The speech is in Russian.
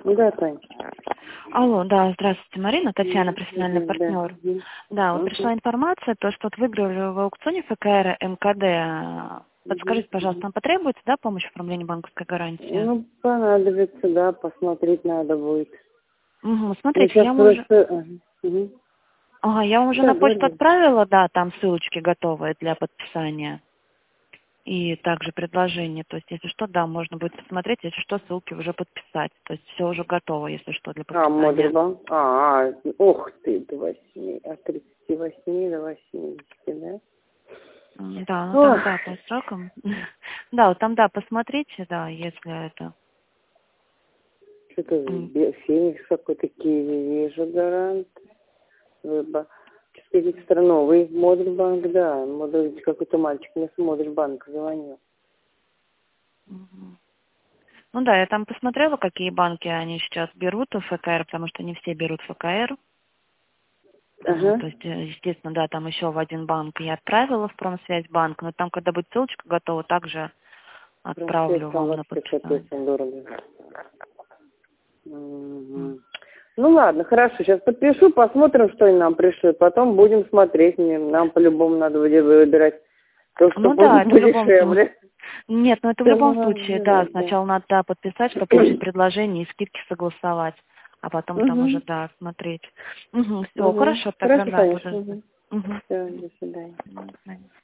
Да, Тань. Алло, да, здравствуйте, Марина, Татьяна, профессиональный Да. партнер. Да, вот пришла информация, то, что вот выиграли в аукционе ФКР МКД. Подскажите, пожалуйста, нам потребуется, да, помощь в оформлении банковской гарантии? Ну, понадобится, да, посмотреть надо будет. Угу, Ну, смотрите, сейчас я вам уже... просто... Мгм. Ага, я вам уже Да, на почту говори. отправила, да, там ссылочки готовые для подписания. И также предложение, то есть, если что, да, можно будет посмотреть, если что, ссылки уже подписать. То есть, все уже готово, если что, для подписания. Модульбанк. Ух ты, от 38 до 80, да? Да, ну там, Ох, да, по срокам. Да, вот там, да, посмотрите, да, если это... что-то Феникс какой-то, Киви, вижу, гарант. Какие-то новый Модульбанк, да. Какой-то мальчик мне с Модульбанка звонил. Мгм. Ну да, я там посмотрела, какие банки они сейчас берут в ФКР, потому что не все берут ФКР. Ага. То есть, естественно, да, там еще в один банк я отправила в Промсвязьбанк, но там, когда будет ссылочка готова, также Промсвязь отправлю там вам на вообще подписание. капец, он дорого. Мгм. Ну ладно, хорошо, сейчас подпишу, посмотрим, что они нам пришлют, потом будем смотреть, нам по-любому надо будет выбирать то, что Ну да, будет это в любом случае. подешевле. Нет, ну это в Всё любом надо случае, да. выбирать, да. Сначала надо, да, подписать, чтобы получить предложение и скидки согласовать, а потом там уже, Угу. да, смотреть. Угу, все, Угу. хорошо, тогда, Хорошо, да, конечно. буду ждать. Угу. Угу. Все, до свидания. До свидания.